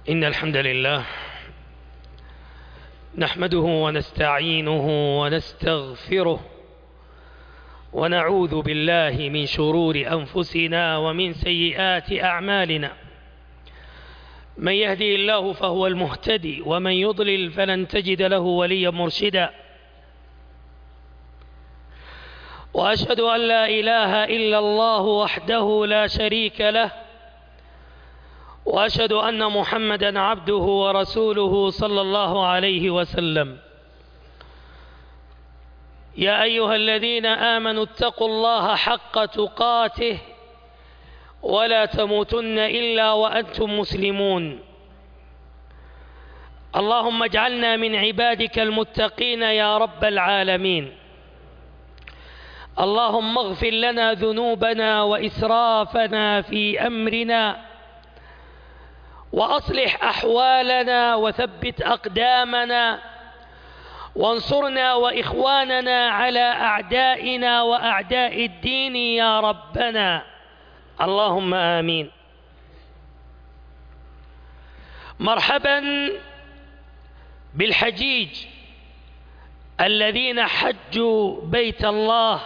إن الحمد لله نحمده ونستعينه ونستغفره ونعوذ بالله من شرور أنفسنا ومن سيئات أعمالنا. من يهدي الله فهو المهتدي ومن يضلل فلن تجد له وليا مرشدا. وأشهد أن لا إله إلا الله وحده لا شريك له، وأشهد أن محمدا عبده ورسوله صلى الله عليه وسلم. يا أيها الذين آمنوا اتقوا الله حق تقاته ولا تموتن إلا وأنتم مسلمون. اللهم اجعلنا من عبادك المتقين يا رب العالمين. اللهم اغفر لنا ذنوبنا وإسرافنا في أمرنا، وأصلح أحوالنا وثبت أقدامنا، وانصرنا وإخواننا على أعدائنا وأعداء الدين يا ربنا، اللهم آمين. مرحبا بالحجيج الذين حجوا بيت الله،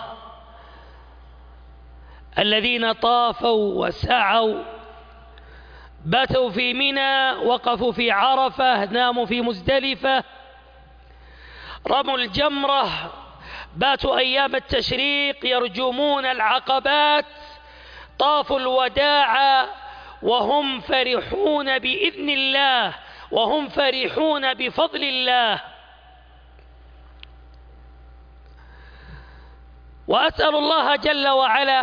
الذين طافوا وسعوا، باتوا في منى، وقفوا في عرفة، ناموا في مزدلفة، رموا الجمرة، باتوا أيام التشريق يرجمون العقبات، طافوا الوداع وهم فرحون بإذن الله، وهم فرحون بفضل الله. وأسأل الله جل وعلا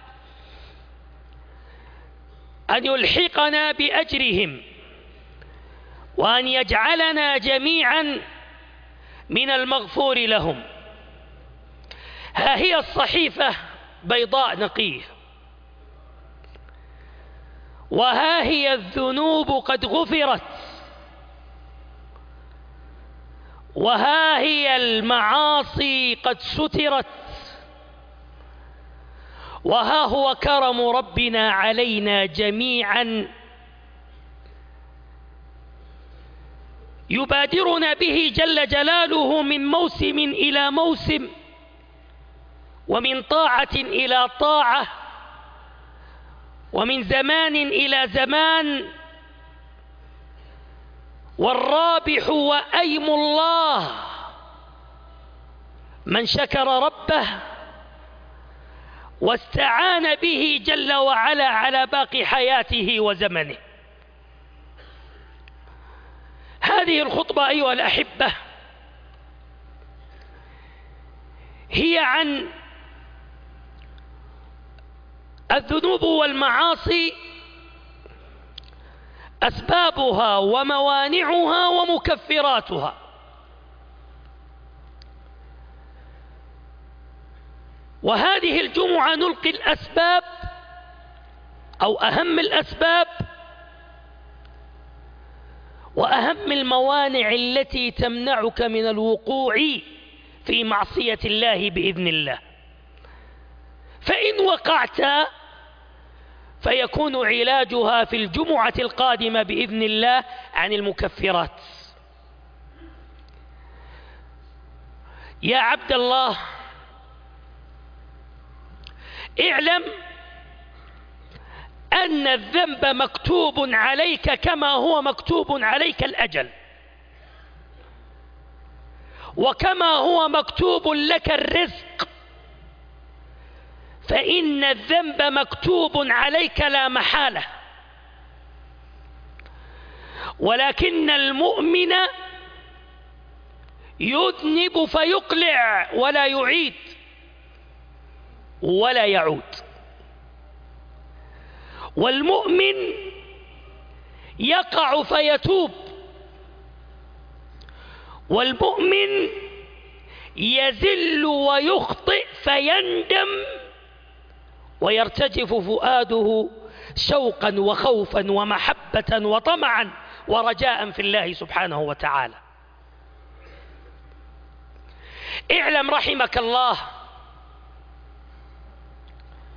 أن يلحقنا بأجرهم، وأن يجعلنا جميعا من المغفور لهم. ها هي الصحيفة بيضاء نقية، وها هي الذنوب قد غفرت، وها هي المعاصي قد سترت، وها هو كرم ربنا علينا جميعا يبادرنا به جل جلاله من موسم إلى موسم، ومن طاعة إلى طاعة، ومن زمان إلى زمان. والرابح وأيم الله من شكر ربه واستعان به جل وعلا على باقي حياته وزمنه. هذه الخطبة أيها الأحبة هي عن الذنوب والمعاصي، أسبابها وموانعها ومكفراتها. وهذه الجمعة نلقي الأسباب أو أهم الأسباب وأهم الموانع التي تمنعك من الوقوع في معصية الله بإذن الله. فإن وقعت فيكون علاجها في الجمعة القادمة بإذن الله عن المكفرات. يا عبد الله، اعلم أن الذنب مكتوب عليك كما هو مكتوب عليك الأجل، وكما هو مكتوب لك الرزق، فإن الذنب مكتوب عليك لا محالة. ولكن المؤمن يذنب فيقلع ولا يعيد ولا يعود، والمؤمن يقع فيتوب، والمؤمن يزل ويخطئ فيندم ويرتجف فؤاده شوقا وخوفا ومحبة وطمعا ورجاء في الله سبحانه وتعالى. اعلم رحمك الله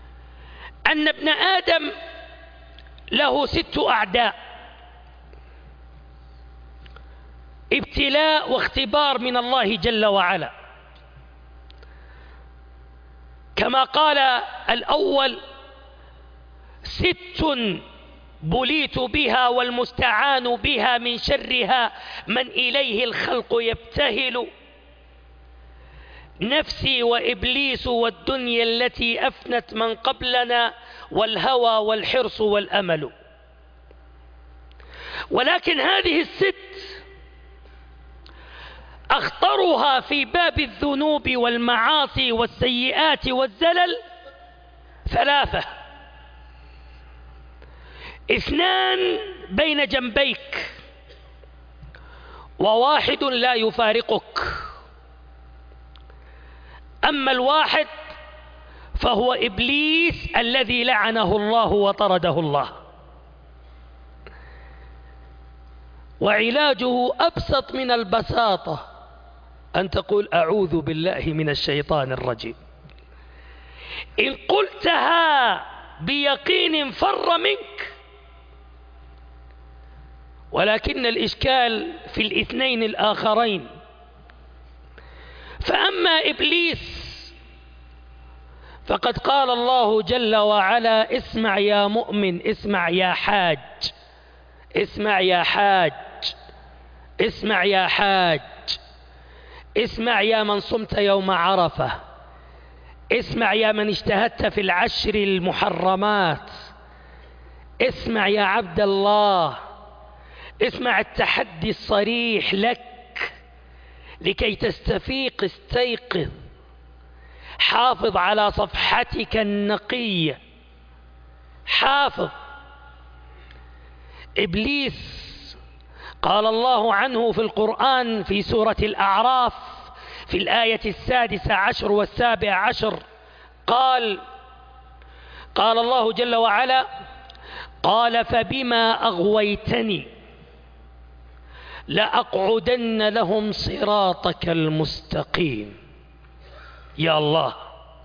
أن ابن آدم له 6 أعداء، ابتلاء واختبار من الله جل وعلا. كما قال الأول: 6 بليت بها والمستعان بها من شرها من إليه الخلق يبتهل، نفسي وإبليس والدنيا التي أفنت من قبلنا والهوى والحرص والأمل. ولكن هذه ال6 أخطرها في باب الذنوب والمعاصي والسيئات والزلل 3: 2 بين جنبيك، و1 لا يفارقك. أما الواحد فهو إبليس الذي لعنه الله وطرده الله. وعلاجه أبسط من البساطة، أن تقول: أعوذ بالله من الشيطان الرجيم. إن قلتها بيقين فر منك. ولكن الإشكال في ال2 الآخرين. فأما إبليس فقد قال الله جل وعلا: اسمع يا مؤمن، اسمع يا حاج، اسمع يا حاج، اسمع يا حاج، اسمع يا من صمت يوم عرفة، اسمع يا من اجتهدت في العشر المحرمات، اسمع يا عبد الله، اسمع التحدي الصريح لك لكي تستفيق. استيقظ، حافظ على صفحتك النقية، حافظ. إبليس قال الله عنه في القرآن في سورة الأعراف في الآية 16 و17: قال الله جل وعلا: قال فبما أغويتني لأقعدن لهم صراطك المستقيم. يا الله،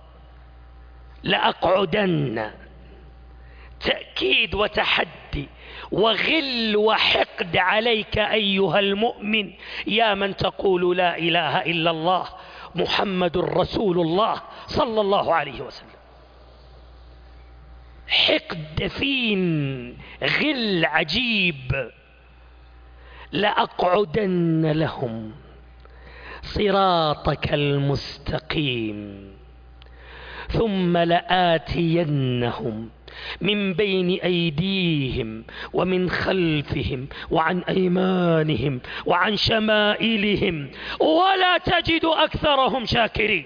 لأقعدن، تأكيد وتحدي وغل وحقد عليك أيها المؤمن يا من تقول لا إله إلا الله محمد رسول الله صلى الله عليه وسلم. حقد دفين، غل عجيب. لأقعدن لهم صراطك المستقيم ثم لآتينهم من بين أيديهم ومن خلفهم وعن أيمانهم وعن شمائلهم ولا تجد أكثرهم شاكرين.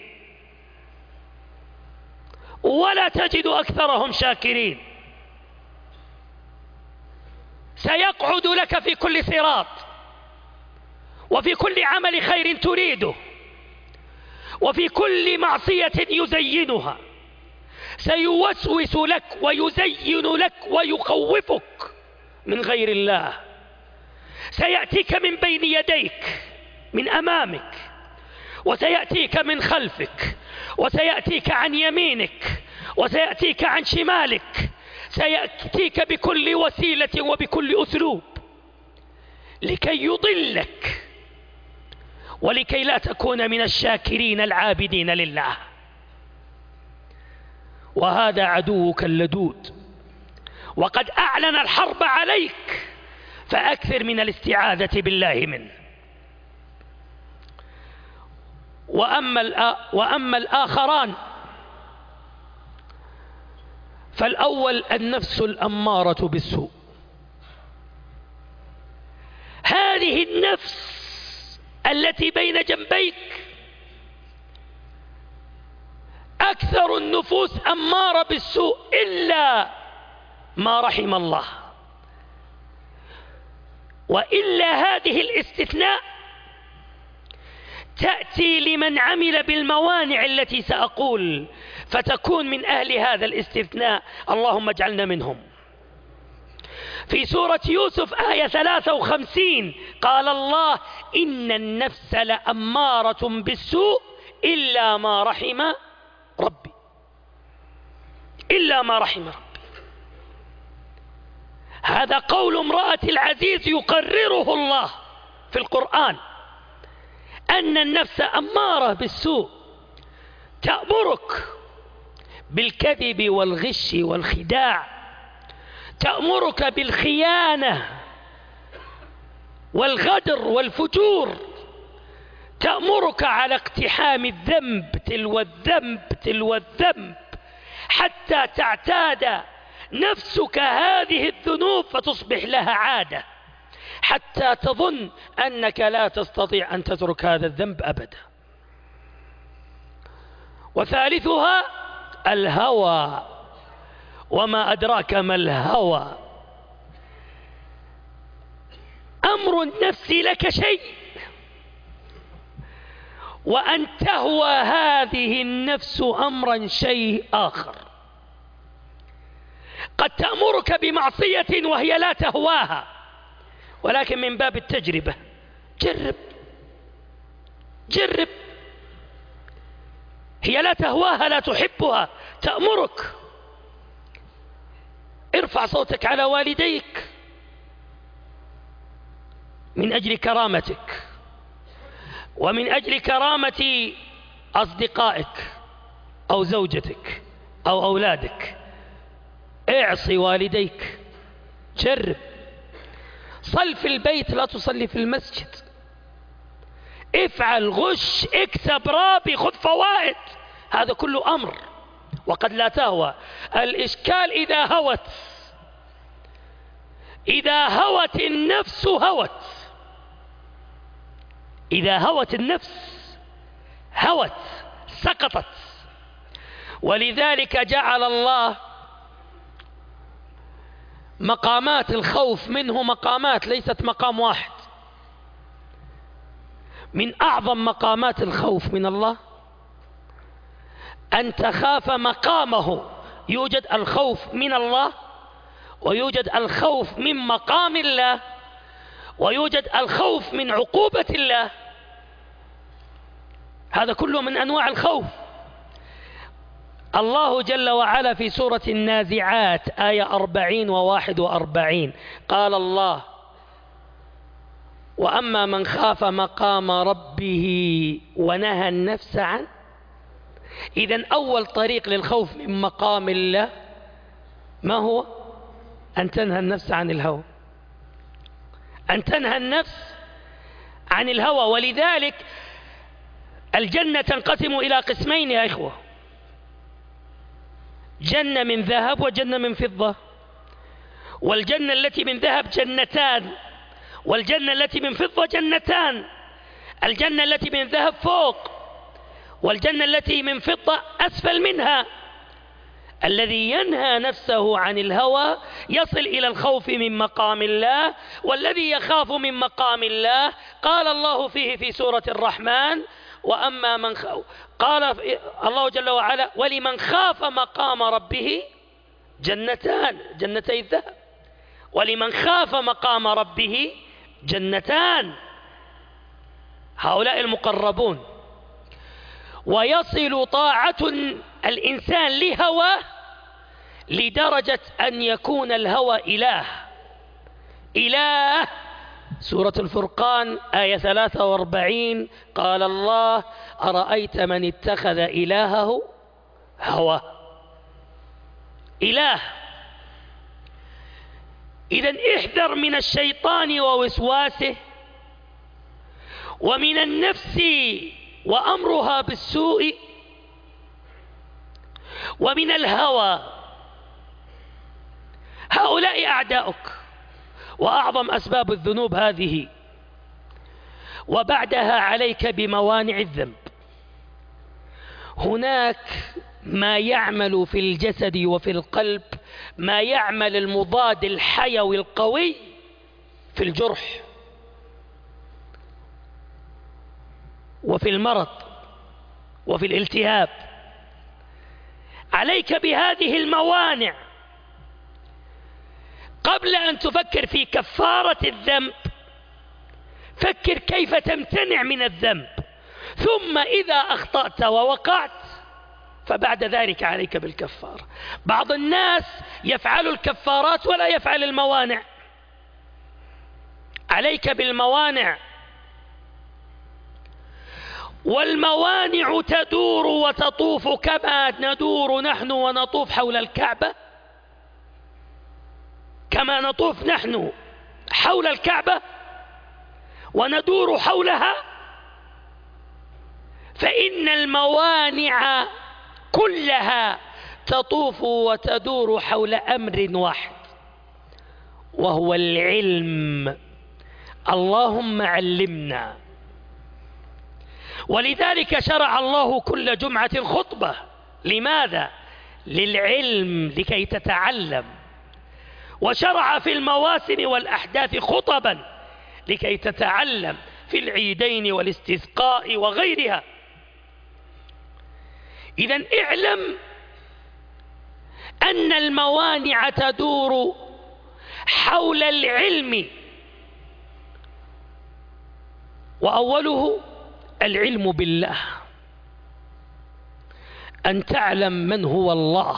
ولا تجد أكثرهم شاكرين. سيقعد لك في كل صراط وفي كل عمل خير تريده وفي كل معصية يزينها، سيوسوس لك ويزين لك ويخوفك من غير الله. سيأتيك من بين يديك، من أمامك، وسيأتيك من خلفك، وسيأتيك عن يمينك، وسيأتيك عن شمالك. سيأتيك بكل وسيلة وبكل أسلوب لكي يضلك ولكي لا تكون من الشاكرين العابدين لله. وهذا عدوك اللدود، وقد أعلن الحرب عليك، فأكثر من الاستعاذة بالله منه. وأما الآخران فالأول النفس الأمارة بالسوء. هذه النفس التي بين جنبيك أكثر النفوس أمارة بالسوء إلا ما رحم الله. وإلا هذه الاستثناء تأتي لمن عمل بالموانع التي سأقول، فتكون من أهل هذا الاستثناء، اللهم اجعلنا منهم. في سورة يوسف آية 53 قال الله: إن النفس لأمارة بالسوء إلا ما رحم ربي. إلا ما رحم ربي. هذا قول امرأة العزيز يقرره الله في القرآن أن النفس أمارة بالسوء، تأمرك بالكذب والغش والخداع، تأمرك بالخيانة والغدر والفجور، تأمرك على اقتحام الذنب تلو الذنب تلو الذنب، حتى تعتاد نفسك هذه الذنوب فتصبح لها عادة، حتى تظن أنك لا تستطيع أن تترك هذا الذنب أبدا. وثالثها الهوى، وما أدراك ما الهوى؟ أمر النفس لك شيء، وأن تهوى هذه النفس أمرا شيء آخر. قد تأمرك بمعصية وهي لا تهواها، ولكن من باب التجربة جرب. هي لا تهواها، لا تحبها، تأمرك ارفع صوتك على والديك من أجل كرامتك ومن أجل كرامة أصدقائك أو زوجتك أو أولادك. اعصي والديك، جرب. صل في البيت، لا تصلي في المسجد. افعل، غش، اكسب، رابي، خذ فوائد، هذا كله أمر وقد لا تهوى. الإشكال إذا هوت النفس إذا هوت النفس سقطت. ولذلك جعل الله مقامات الخوف منه مقامات، ليست مقام واحد. من أعظم مقامات الخوف من الله أن تخاف مقامه. يوجد الخوف من الله، ويوجد الخوف من مقام الله، ويوجد الخوف من عقوبة الله. هذا كله من أنواع الخوف. الله جل وعلا في سورة النازعات آية 40 و41 قال الله: وأما من خاف مقام ربه ونهى النفس عنه. إذن أول طريق للخوف من مقام الله ما هو؟ أن تنهى النفس عن الهوى، أن تنهى النفس عن الهوى. ولذلك الجنة تنقسم إلى قسمين يا إخوة: جنة من ذهب وجنة من فضة. والجنة التي من ذهب جنتان، والجنة التي من فضة جنتان. الجنة التي من ذهب فوق، والجنة التي من فضة أسفل منها. الذي ينهى نفسه عن الهوى يصل إلى الخوف من مقام الله. والذي يخاف من مقام الله قال الله فيه في سورة الرحمن: وأما من قال الله جل وعلا: ولمن خاف مقام ربه جنتان، جنتي الذهب. ولمن خاف مقام ربه جنتان. هؤلاء المقربون. ويصل طاعة الإنسان لهواه لدرجة أن يكون الهوى إله. سورة الفرقان آية 43 قال الله: أرأيت من اتخذ إلهه هوى. إله. إذن احذر من الشيطان ووسواسه، ومن النفس وأمرها بالسوء، ومن الهوى. هؤلاء أعداؤك، وأعظم أسباب الذنوب هذه. وبعدها عليك بموانع الذنب. هناك ما يعمل في الجسد وفي القلب، ما يعمل المضاد الحيوي القوي في الجرح وفي المرض وفي الالتهاب. عليك بهذه الموانع قبل أن تفكر في كفارة الذنب. فكر كيف تمتنع من الذنب، ثم إذا أخطأت ووقعت فبعد ذلك عليك بالكفارة. بعض الناس يفعل الكفارات ولا يفعل الموانع. عليك بالموانع والموانع تدور وتطوف كما ندور نحن ونطوف حول الكعبة، كما نطوف نحن حول الكعبة وندور حولها، فإن الموانع كلها تطوف وتدور حول أمر واحد، وهو العلم. اللهم علمنا. ولذلك شرع الله كل جمعة خطبة. لماذا؟ للعلم، لكي تتعلم. وشرع في المواسم والأحداث خطبا لكي تتعلم في العيدين والاستسقاء وغيرها. إذن اعلم أن الموانع تدور حول العلم، وأوله العلم بالله، أن تعلم من هو الله،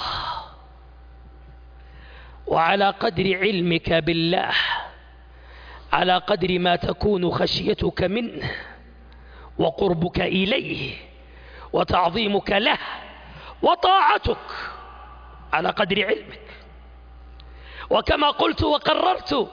وعلى قدر علمك بالله على قدر ما تكون خشيتك منه وقربك إليه وتعظيمك له وطاعتك على قدر علمك. وكما قلت وقررت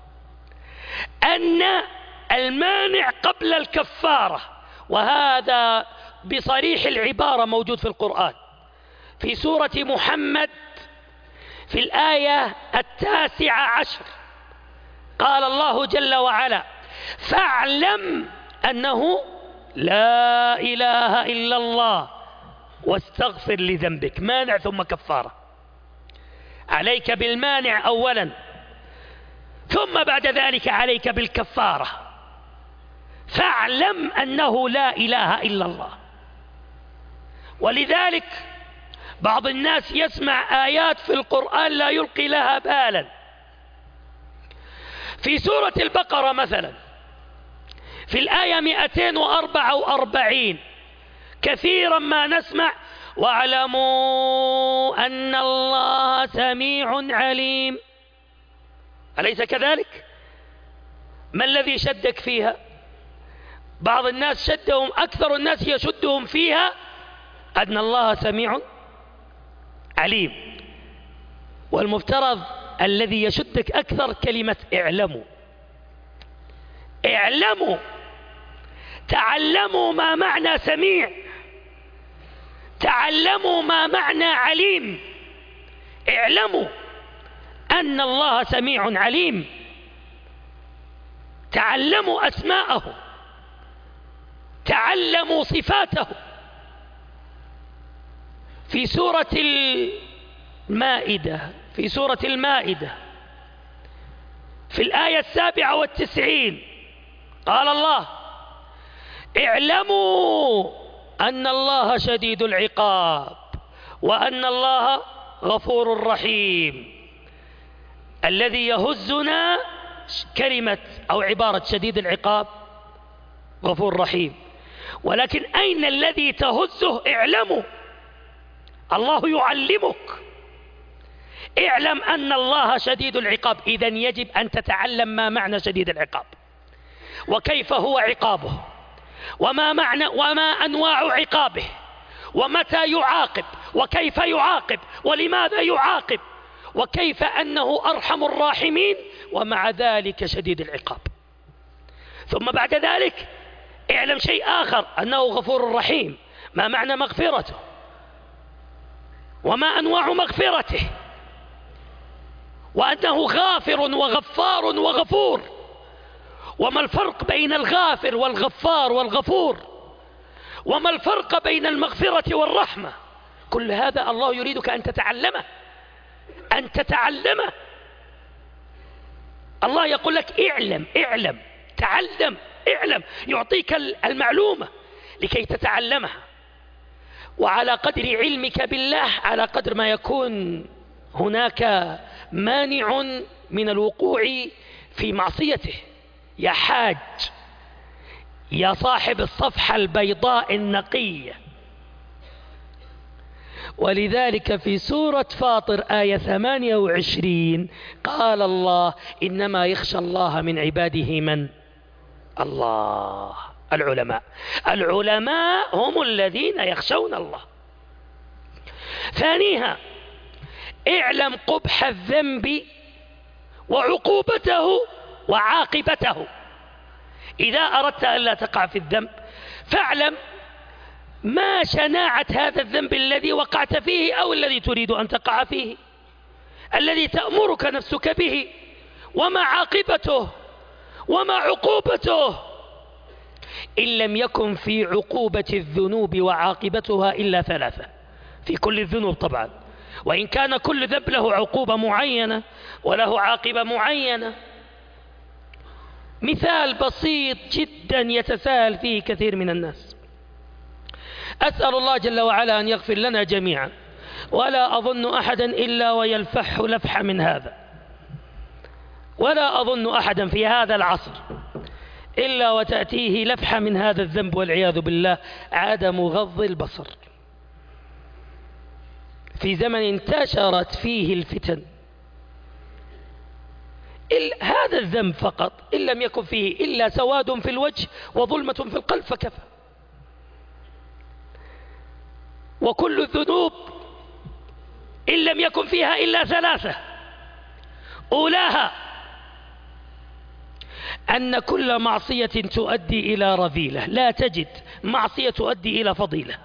أن المانع قبل الكفارة، وهذا بصريح العبارة موجود في القرآن في سورة محمد في الآية 19، قال الله جل وعلا: فاعلم أنه لا إله إلا الله واستغفر لذنبك. مانع ثم كفارة. عليك بالمانع أولا، ثم بعد ذلك عليك بالكفارة. فاعلم أنه لا إله إلا الله. ولذلك بعض الناس يسمع آيات في القرآن لا يلقي لها بالا. في سورة البقرة مثلا في الآية 244 كثيرا ما نسمع: واعلموا أن الله سميع عليم. أليس كذلك؟ ما الذي شدك فيها؟ بعض الناس شدهم، أكثر الناس يشدهم فيها أن الله سميع عليم، والمفترض الذي يشدك أكثر كلمة اعلموا. اعلموا، تعلموا ما معنى سميع، تعلموا ما معنى عليم. اعلموا أن الله سميع عليم، تعلموا أسماءه، تعلموا صفاته. في سورة المائدة في الآية 97 قال الله: اعلموا أن الله شديد العقاب وأن الله غفور رحيم. الذي يهزنا كلمة أو عبارة شديد العقاب غفور رحيم، ولكن أين الذي تهزه؟ اعلموا، الله يعلمك. اعلم أن الله شديد العقاب. إذن يجب أن تتعلم ما معنى شديد العقاب، وكيف هو عقابه، وما أنواع عقابه، ومتى يعاقب، وكيف يعاقب، ولماذا يعاقب، وكيف أنه أرحم الراحمين ومع ذلك شديد العقاب. ثم بعد ذلك اعلم شيء آخر، أنه غفور رحيم. ما معنى مغفرته، وما أنواع مغفرته، وأنه غافر وغفار وغفور. وما الفرق بين الغافر والغفار والغفور، وما الفرق بين المغفرة والرحمة. كل هذا الله يريدك أن تتعلمه، أن تتعلمه. الله يقول لك اعلم، اعلم، تعلم، اعلم، يعطيك المعلومة لكي تتعلمها. وعلى قدر علمك بالله على قدر ما يكون هناك مانع من الوقوع في معصيته. يا حاج، يا صاحب الصفحة البيضاء النقية. ولذلك في سورة فاطر آية 28 قال الله: إنما يخشى الله من عباده من الله. العلماء هم الذين يخشون الله. ثانيها، اعلم قبح الذنب وعقوبته وعاقبته. إذا أردت أن لا تقع في الذنب فاعلم ما شناعة هذا الذنب الذي وقعت فيه أو الذي تريد أن تقع فيه، الذي تأمرك نفسك به، وما عاقبته وما عقوبته. إن لم يكن في عقوبة الذنوب وعاقبتها إلا ثلاثة، في كل الذنوب طبعا، وإن كان كل ذنب له عقوبة معينة وله عاقبة معينة. مثال بسيط جدا يتساهل فيه كثير من الناس. أسأل الله جل وعلا أن يغفر لنا جميعا، ولا أظن أحدا إلا ويلفح لفح من هذا، ولا أظن أحدا في هذا العصر إلا وتأتيه لفحة من هذا الذنب والعياذ بالله، عدم غض البصر. في زمن انتشرت فيه الفتن، هذا الذنب فقط إن لم يكن فيه إلا سواد في الوجه وظلمة في القلب فكفى. وكل الذنوب إن لم يكن فيها إلا ثلاثة، أولاها أن كل معصية تؤدي إلى رذيلة، لا تجد معصية تؤدي إلى فضيلة.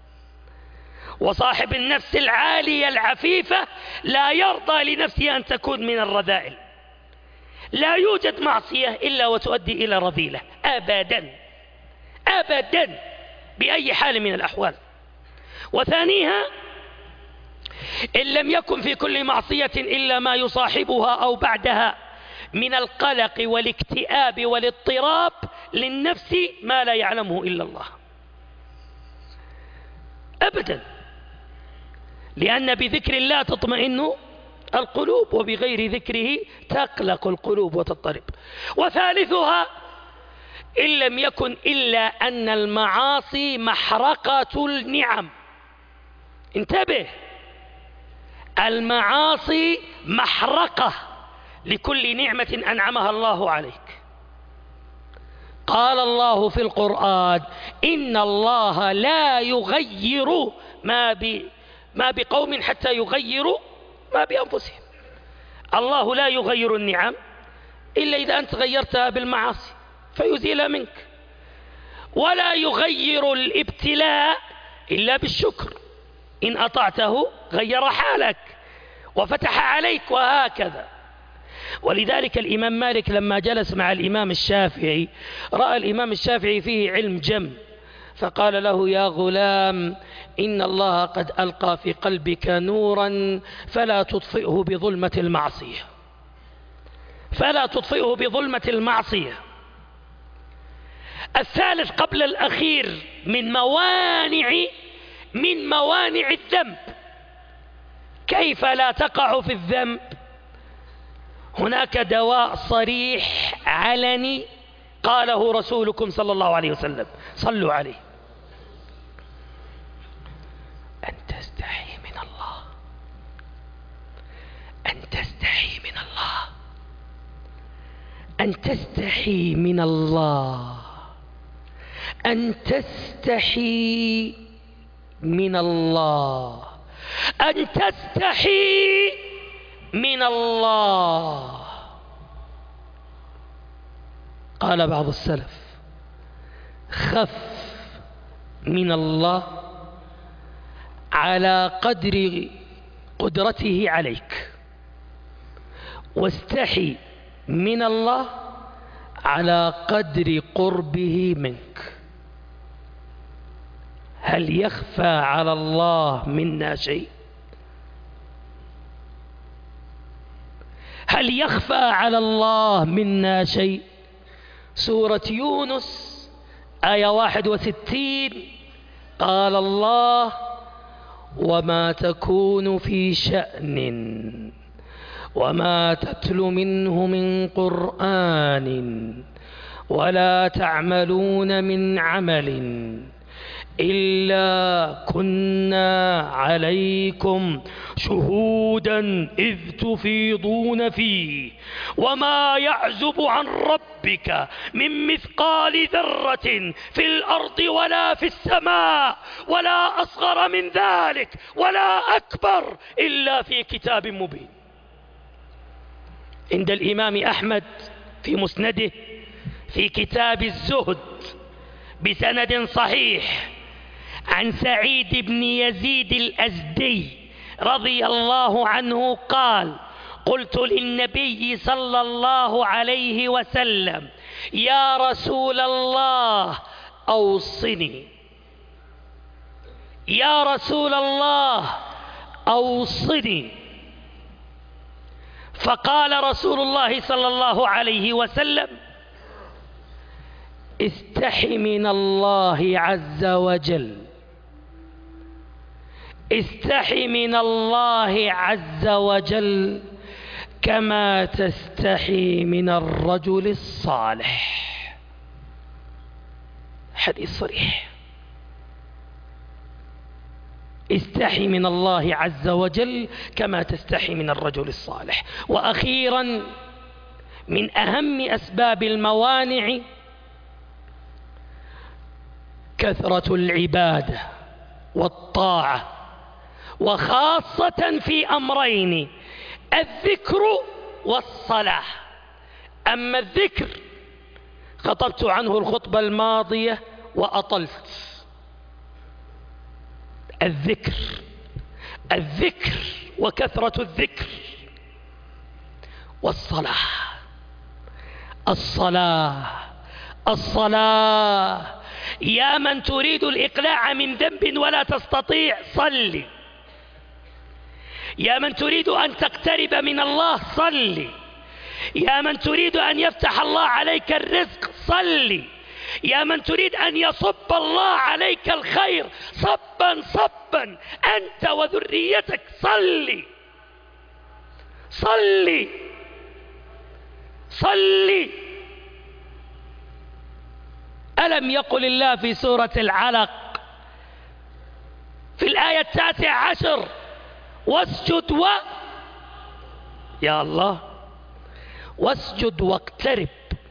وصاحب النفس العالية العفيفة لا يرضى لنفسه أن تكون من الرذائل. لا يوجد معصية إلا وتؤدي إلى رذيلة، أبدا أبدا بأي حال من الأحوال. وثانيها، إن لم يكن في كل معصية إلا ما يصاحبها أو بعدها من القلق والاكتئاب والاضطراب للنفس ما لا يعلمه إلا الله أبدا، لأن بذكر الله تطمئن القلوب، وبغير ذكره تقلق القلوب وتضطرب. وثالثها، إن لم يكن إلا أن المعاصي محرقة النعم. انتبه، المعاصي محرقة لكل نعمة أنعمها الله عليك. قال الله في القرآن: إن الله لا يغير ما بقوم حتى يغيروا ما بأنفسهم. الله لا يغير النعم إلا إذا أنت غيرتها بالمعاصي فيزيل منك، ولا يغير الابتلاء إلا بالشكر، إن أطعته غير حالك وفتح عليك، وهكذا. ولذلك الإمام مالك لما جلس مع الإمام الشافعي رأى الإمام الشافعي فيه علم جم، فقال له: يا غلام، إن الله قد ألقى في قلبك نورا فلا تطفئه بظلمة المعصية، فلا تطفئه بظلمة المعصية. الثالث قبل الأخير من موانع الذنب، كيف لا تقع في الذنب؟ هناك دواء صريح علني قاله رسولكم صلى الله عليه وسلم، صلوا عليه: أن تستحي من الله، أن تستحي من الله، أن تستحي من الله، أن تستحي من الله، أن تستحي من الله. قال بعض السلف: خف من الله على قدر قدرته عليك، واستحي من الله على قدر قربه منك. هل يخفى على الله منا شيء؟ هل يخفى على الله منا شيء؟ سورة يونس آية 61 قال الله: وما تكون في شأن وما تتلو منه من قرآن ولا تعملون من عمل إلا كنا عليكم شهودا إذ تفيضون فيه وما يعزب عن ربك من مثقال ذرة في الأرض ولا في السماء ولا أصغر من ذلك ولا أكبر إلا في كتاب مبين. عند الإمام أحمد في مسنده في كتاب الزهد بسند صحيح عن سعيد بن يزيد الأزدي رضي الله عنه قال: قلت للنبي صلى الله عليه وسلم: يا رسول الله أوصني، يا رسول الله أوصني. فقال رسول الله صلى الله عليه وسلم: استح من الله عز وجل، استح من الله عز وجل كما تستحي من الرجل الصالح. حديث صريح. استحي من الله عز وجل كما تستحي من الرجل الصالح. وأخيرا من أهم أسباب الموانع كثرة العبادة والطاعة، وخاصة في أمرين: الذكر والصلاة. أما الذكر خطبت عنه الخطبة الماضية وأطلت. الذكر وكثرة الذكر، والصلاة. الصلاة يا من تريد الإقلاع من ذنب ولا تستطيع صلي، يا من تريد أن تقترب من الله صلي، يا من تريد أن يفتح الله عليك الرزق صلي، يا من تريد أن يصب الله عليك الخير صبا صبا أنت وذريتك صلي صلي صلي. ألم يقل الله في سورة العلق في الآية 19: واسجد يا الله واسجد واقترب.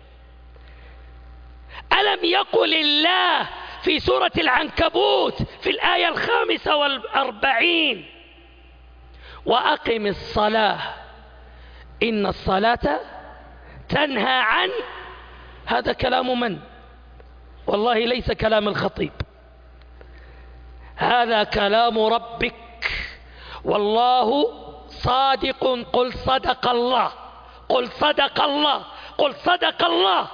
ألم يقل الله في سورة العنكبوت في الآية 45: وأقم الصلاة إن الصلاة تنهى عن. هذا كلام من؟ والله ليس كلام الخطيب، هذا كلام ربك، والله صادق. قل صدق الله، قل صدق الله، قل صدق الله.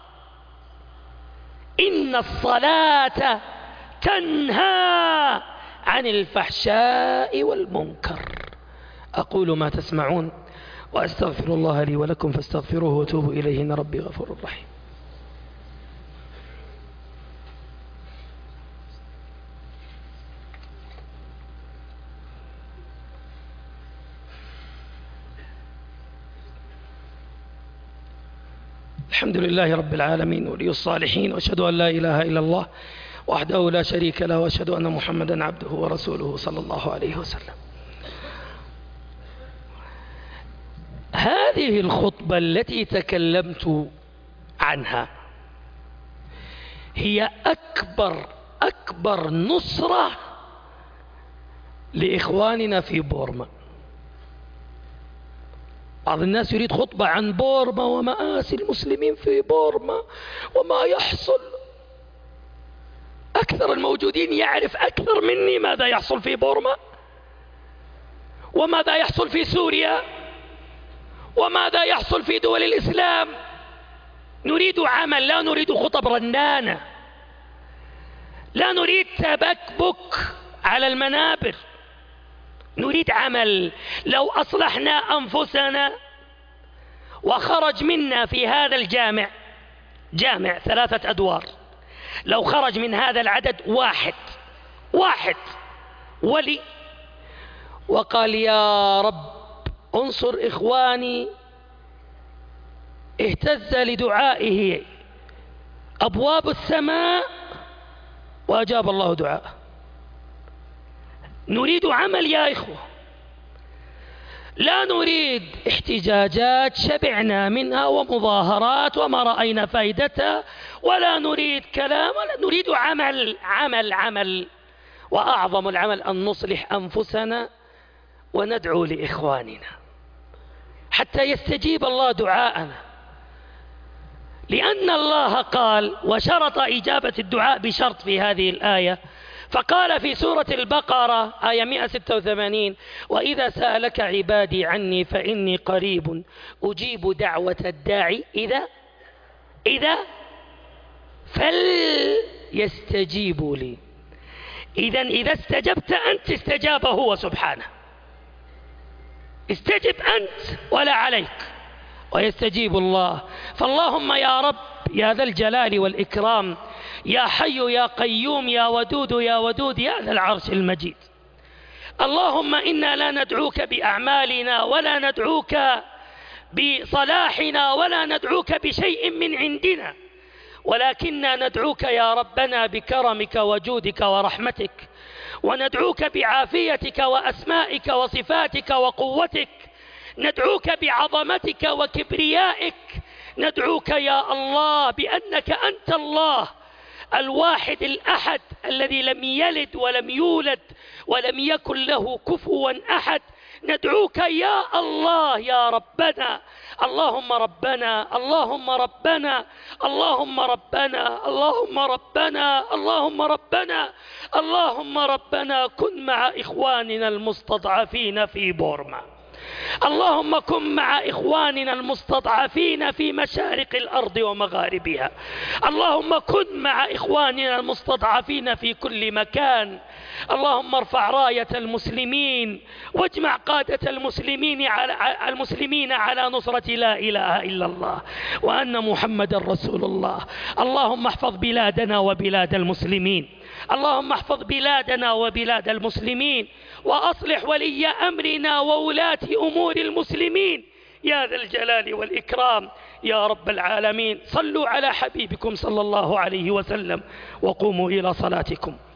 إن الصلاة تنهى عن الفحشاء والمنكر. أقول ما تسمعون وأستغفر الله لي ولكم فاستغفروه وتوبوا إليه إن ربي غفور رحيم. الحمد لله رب العالمين ولي الصالحين، وأشهد أن لا إله إلا الله وحده لا شريك له، وأشهد أن محمدا عبده ورسوله صلى الله عليه وسلم. هذه الخطبة التي تكلمت عنها هي أكبر نصرة لإخواننا في بورما. بعض الناس يريد خطبة عن بورما ومآسي المسلمين في بورما وما يحصل. أكثر الموجودين يعرف أكثر مني ماذا يحصل في بورما، وماذا يحصل في سوريا، وماذا يحصل في دول الإسلام. نريد عمل، لا نريد خطب رنانة، لا نريد تبكبك على المنابر، نريد عمل. لو أصلحنا أنفسنا وخرج منا في هذا الجامع، جامع 3 أدوار، لو خرج من هذا العدد واحد ولي وقال: يا رب انصر إخواني، اهتز لدعائه أبواب السماء وأجاب الله دعاءه. نريد عمل يا إخوة، لا نريد احتجاجات شبعنا منها ومظاهرات وما رأينا فائدتها، ولا نريد كلام، ولا نريد عمل عمل عمل. وأعظم العمل أن نصلح أنفسنا وندعو لإخواننا حتى يستجيب الله دعاءنا، لأن الله قال وشرط إجابة الدعاء بشرط في هذه الآية، فقال في سورة البقرة آية 186: وإذا سألك عبادي عني فإني قريب أجيب دعوة الداعي إذا فليستجيبوا لي. إذا استجبت أنت استجاب هو سبحانه. استجب أنت ولا عليك، ويستجيب الله. فاللهم يا رب يا ذا الجلال والإكرام، يا حي يا قيوم يا ودود يا ودود يا ذا العرش المجيد، اللهم إنا لا ندعوك بأعمالنا ولا ندعوك بصلاحنا ولا ندعوك بشيء من عندنا، ولكننا ندعوك يا ربنا بكرمك وجودك ورحمتك، وندعوك بعافيتك وأسمائك وصفاتك وقوتك، ندعوك بعظمتك وكبريائك، ندعوك يا الله بأنك أنت الله الواحد الأحد الذي لم يلد ولم يولد ولم يكن له كفوا أحد. ندعوك يا الله يا ربنا، اللهم ربنا اللهم ربنا اللهم ربنا اللهم ربنا اللهم ربنا اللهم ربنا كن مع إخواننا المستضعفين في بورما، اللهم كن مع إخواننا المستضعفين في مشارق الأرض ومغاربها، اللهم كن مع إخواننا المستضعفين في كل مكان، اللهم ارفع راية المسلمين واجمع قادة المسلمين على نصرة لا إله إلا الله وأن محمد رسول الله. اللهم احفظ بلادنا وبلاد المسلمين، اللهم احفظ بلادنا وبلاد المسلمين، وأصلح ولي أمرنا وولاة أمور المسلمين يا ذا الجلال والإكرام يا رب العالمين. صلوا على حبيبكم صلى الله عليه وسلم وقوموا إلى صلاتكم.